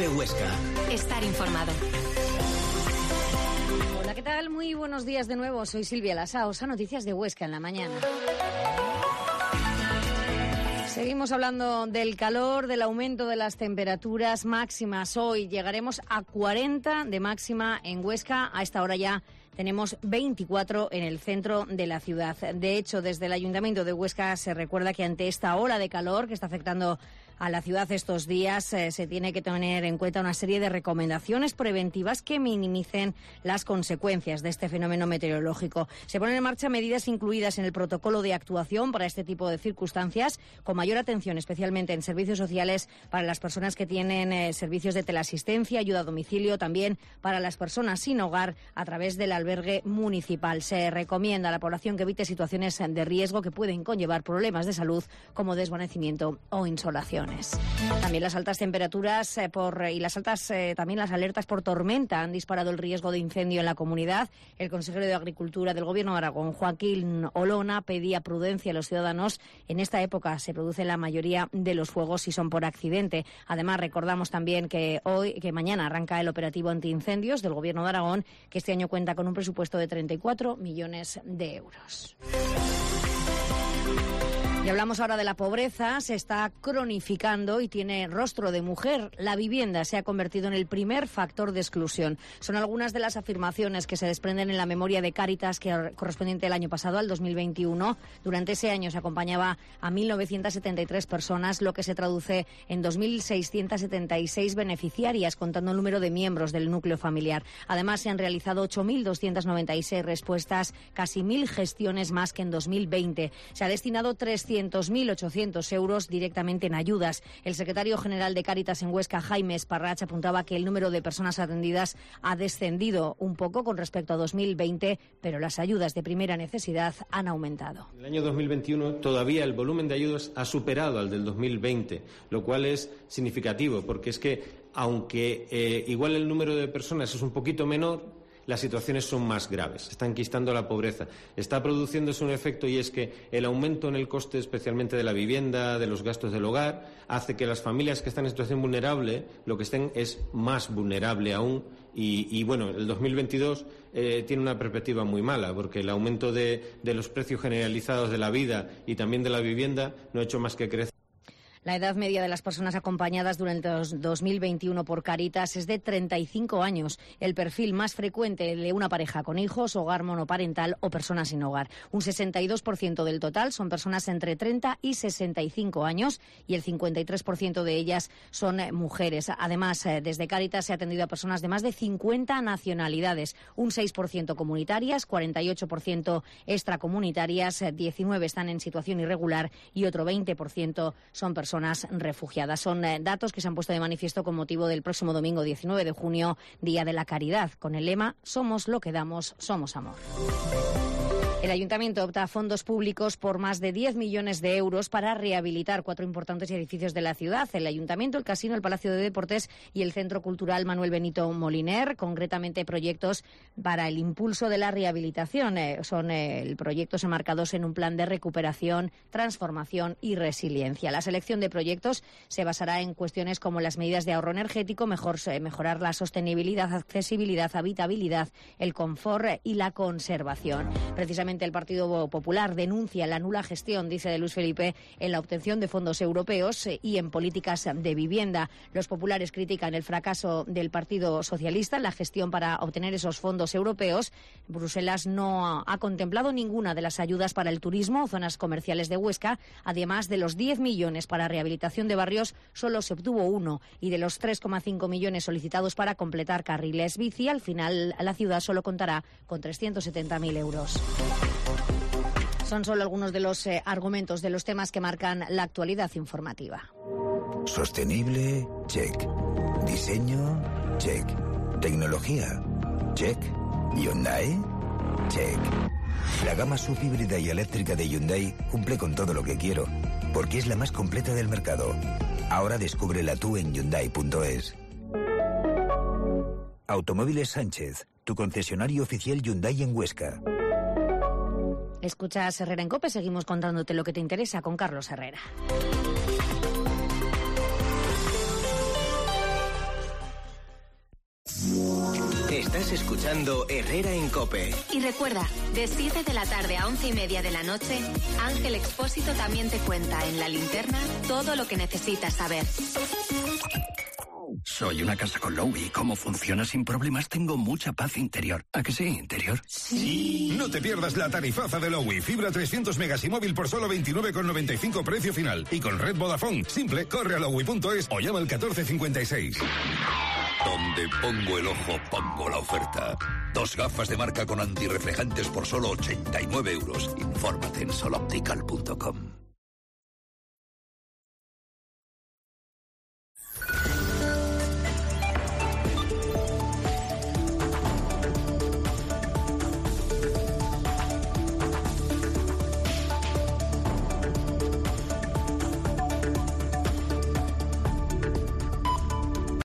de Huesca. Estar informado. Hola, ¿qué tal? Muy buenos días de nuevo. Soy Silvia Lasaos, a Noticias de Huesca en la mañana. Seguimos hablando del calor, del aumento de las temperaturas máximas. Hoy llegaremos a 40 de máxima en Huesca. A esta hora ya tenemos 24 en el centro de la ciudad. De hecho, desde el Ayuntamiento de Huesca se recuerda que ante esta ola de calor que está afectando a la ciudad estos días, se tiene que tener en cuenta una serie de recomendaciones preventivas que minimicen las consecuencias de este fenómeno meteorológico. Se ponen en marcha medidas incluidas en el protocolo de actuación para este tipo de circunstancias, con mayor atención especialmente en servicios sociales para las personas que tienen servicios de teleasistencia, ayuda a domicilio, también para las personas sin hogar a través del albergue municipal. Se recomienda a la población que evite situaciones de riesgo que pueden conllevar problemas de salud como desvanecimiento o insolación. También las altas temperaturas también las alertas por tormenta han disparado el riesgo de incendio en la comunidad. El consejero de Agricultura del Gobierno de Aragón, Joaquín Olona, pedía prudencia a los ciudadanos. En esta época se producen la mayoría de los fuegos y son por accidente. Además, recordamos también que mañana arranca el operativo antiincendios del Gobierno de Aragón, que este año cuenta con un presupuesto de 34 millones de euros. Y hablamos ahora de la pobreza. Se está cronificando y tiene rostro de mujer. La vivienda se ha convertido en el primer factor de exclusión. Son algunas de las afirmaciones que se desprenden en la memoria de Cáritas, que correspondiente al año pasado, al 2021. Durante ese año se acompañaba a 1.973 personas, lo que se traduce en 2.676 beneficiarias, contando el número de miembros del núcleo familiar. Además, se han realizado 8.296 respuestas, casi 1.000 gestiones más que en 2020. Se ha destinado 300.800 euros directamente en ayudas. El secretario general de Cáritas en Huesca, Jaime Esparrach, apuntaba que el número de personas atendidas ha descendido un poco con respecto a 2020, pero las ayudas de primera necesidad han aumentado. En el año 2021 todavía el volumen de ayudas ha superado al del 2020, lo cual es significativo, porque es que aunque igual el número de personas es un poquito menor, las situaciones son más graves. Se está enquistando la pobreza. Está produciéndose un efecto, y es que el aumento en el coste, especialmente de la vivienda, de los gastos del hogar, hace que las familias que están en situación vulnerable, lo que estén es más vulnerable aún. Y bueno, el 2022 tiene una perspectiva muy mala, porque el aumento de los precios generalizados de la vida y también de la vivienda no ha hecho más que crecer. La edad media de las personas acompañadas durante 2021 por Cáritas es de 35 años. El perfil más frecuente de una pareja con hijos, hogar monoparental o personas sin hogar. Un 62% del total son personas entre 30 y 65 años y el 53% de ellas son mujeres. Además, desde Cáritas se ha atendido a personas de más de 50 nacionalidades. Un 6% comunitarias, 48% extracomunitarias, 19 están en situación irregular y otro 20% son personas refugiadas. Son datos que se han puesto de manifiesto con motivo del próximo domingo 19 de junio, Día de la Caridad, con el lema «Somos lo que damos, somos amor». El Ayuntamiento opta a fondos públicos por más de 10 millones de euros para rehabilitar 4 importantes edificios de la ciudad: el Ayuntamiento, el Casino, el Palacio de Deportes y el Centro Cultural Manuel Benito Moliner, concretamente proyectos para el impulso de la rehabilitación. Son proyectos enmarcados en un plan de recuperación, transformación y resiliencia. La selección de proyectos se basará en cuestiones como las medidas de ahorro energético, mejorar la sostenibilidad, accesibilidad, habitabilidad, el confort y la conservación. Precisamente el Partido Popular denuncia la nula gestión, dice de Luis Felipe, en la obtención de fondos europeos y en políticas de vivienda. Los populares critican el fracaso del Partido Socialista en la gestión para obtener esos fondos europeos. Bruselas no ha contemplado ninguna de las ayudas para el turismo o zonas comerciales de Huesca. Además de los 10 millones para rehabilitación de barrios, solo se obtuvo 1, y de los 3,5 millones solicitados para completar carriles bici, al final la ciudad solo contará con 370.000 euros. Son solo algunos de los argumentos de los temas que marcan la actualidad informativa. Sostenible, check. Diseño, check. Tecnología, check. Hyundai, check. La gama subhíbrida y eléctrica de Hyundai cumple con todo lo que quiero, porque es la más completa del mercado. Ahora descúbrela tú en Hyundai.es. Automóviles Sánchez, tu concesionario oficial Hyundai en Huesca. Escuchas Herrera en COPE, seguimos contándote lo que te interesa con Carlos Herrera. Estás escuchando Herrera en COPE. Y recuerda, de 7 de la tarde a 11:30 de la noche, Ángel Expósito también te cuenta en La Linterna todo lo que necesitas saber. Soy una casa con Lowy. ¿Cómo funciona sin problemas? Tengo mucha paz interior. ¿A que sí, interior? Sí. No te pierdas la tarifaza de Lowy. Fibra 300 megas y móvil por solo 29,95 precio final. Y con red Vodafone. Simple, corre a lowy.es o llama al 1456. Donde pongo el ojo, pongo la oferta. 2 gafas de marca con antirreflejantes por solo 89 euros. Infórmate en soloptical.com.